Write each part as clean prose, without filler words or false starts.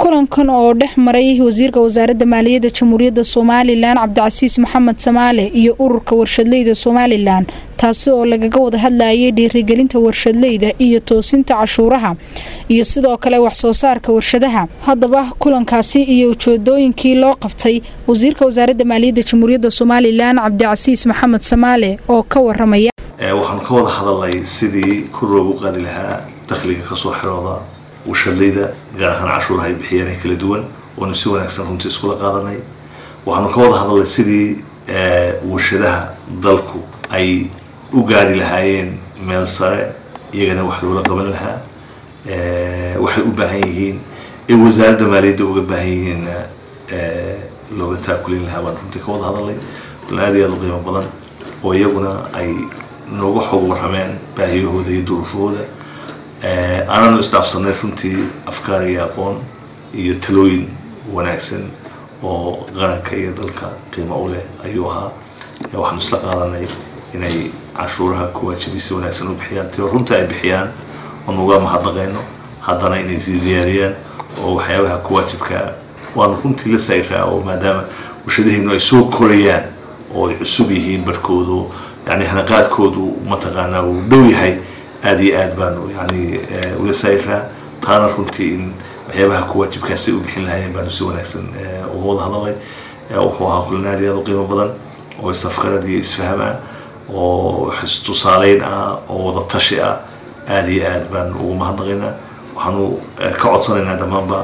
kulankan oo dhex maray wasiirka wasaaradda maaliyadda jamhuuriyadda Soomaaliland Cabdicasiis Maxamed Samaale iyo ururka warshadleyda Soomaaliland taasi oo lagaga wada hadlayay dhiirigelinta warshadleyda iyo toosinta cashuuraha iyo sidoo kale wax soo saarka warshadaha. Haddaba kulankaasi iyo ujeedooyinkii loo qabtay wasiirka wasaaradda maaliyadda jamhuuriyadda Soomaaliland Cabdicasiis Maxamed Samaale oo ka waramaya waxaan ka wada hadalay sidii kor loogu qaadi lahaa dakhliga ka soo xirooda warshadleyda gaar ahaan cashuuraha ay bixiyaan kala duwan oo si wanaagsan runtii isku la qaadanay. waxaan ka wada hadalay sidii warshadaha dalku ay u gaari lahaayeen meel sare iyagana wax loola qaban lahaa waxay u baahan yihiin ee wasaaradda maaliyadda uga baahan yihiin looga taakulin lahaa. waan runtii ka wada hadalay aad iyo aad u qiimo badan oo iyaguna ay nooga xog warrameen baahiyahooda iyo duruufahooda aananu isdhaafsanay runtii afkaar iyo aqoon iyo talooyin wanaagsan oo qaranka iyo dalka qiimo u leh ayuu ahaa. waxaan isla qaadanay inay cashuuraha ku waajibisi wanaagsan u bixiyaan tii runtii ay bixiyaan oo uga mahadnaqayno haddana inay sii ziyaadiyaan oo waxyaabaha ku waajibka waan runtii la sayraa oo maadaama warshadaheenu ay soo korayaan oo ay cusub yihiin barkoodu يعني هنا قاعد كود ومتقنا ودوي هذه أدبان يعني وسائرها طانا رنتي إن وحيابها كواجب كاسي وبحين لها يبانو سوى نحسن وهو هذا وحوها كلنا دي هذا قيمة بدن ويستفكر دي إسفهمها وحس تصالين ووضع تشيئة هذه أدبان ومهضغنا وحنو كعطسنا هذا منبع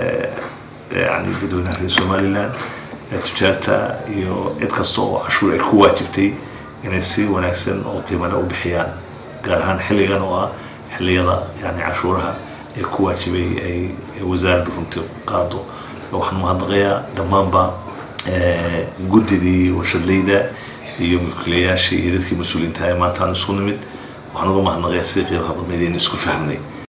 يعني بدون أهل الصوماليلان تجارتا يو إدكستو عشور كواجبتي inay si wanaagsan oo qiimana u bixiyaan gaar ahaan xilligan oo xilliyada yani cashuuraha ee ku waajibay ay wasaaraddu runtii qaado. waxaan mahadnaqayaa dhammaanba guddidii warshadleyda iyo mulkiilayaashii iyo dadkii mas-uuliyiinta maanta aan isku nimid. waxaan uga mahadnaqayaa sidii qiimaha badnayd in isku fahmnay.